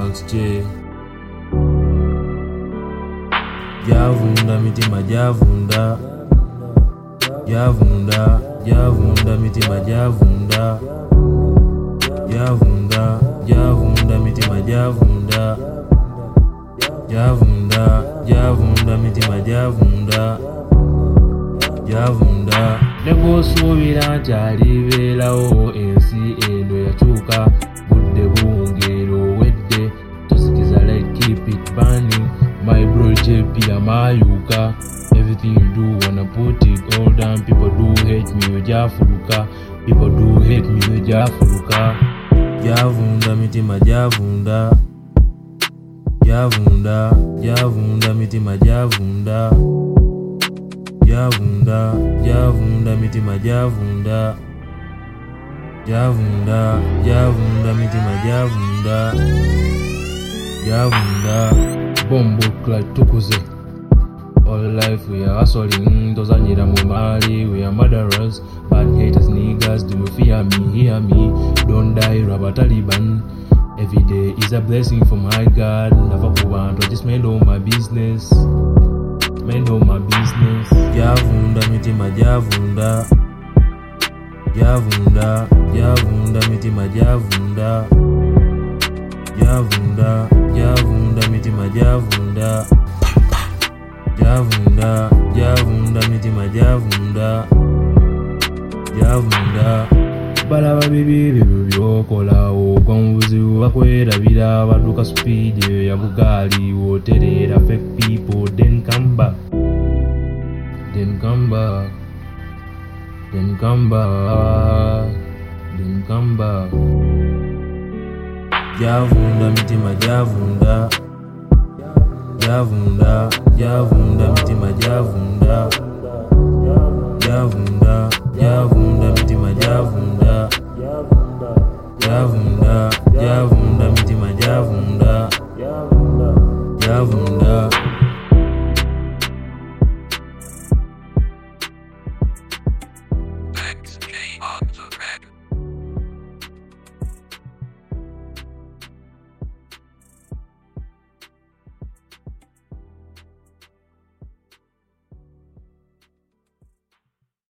kansuche Javunda mitima javunda Javunda javunda mitima javunda Javunda javunda mitima javunda Javunda javunda mitima javunda Javunda nekosuubira nti alibeerawo ensi eno yakyuka budde buwungeera owedde tosikiza like keep it burning my bro JP amayuka everything you do wanna put it all down people do hate me ojafuluka people do hate me ojafuluka Javunda mitima javunda Javunda javunda mitima javunda Javunda javunda mitima javunda Javunda javunda mitima javunda Javunda bombo clat tukuze all life we are hustling tozanyira mu mali we are murderers bad haters niggas do you fear me hear me don't die rubber Taliban every day is a blessing from my God never kubantu just mind all my business mind all my business Javunda mitima javunda Javunda javunda mitima javunda Javunda javunda mitima javunda Javunda javunda mitima javunda Javunda balaba bibi byokola ogonvuzi bakwerabira baduka speed ya bugali woterera fake people then come back then come back then come back then come back Javunda mitima javunda Javunda javunda mitima javunda Javunda javunda mitima javunda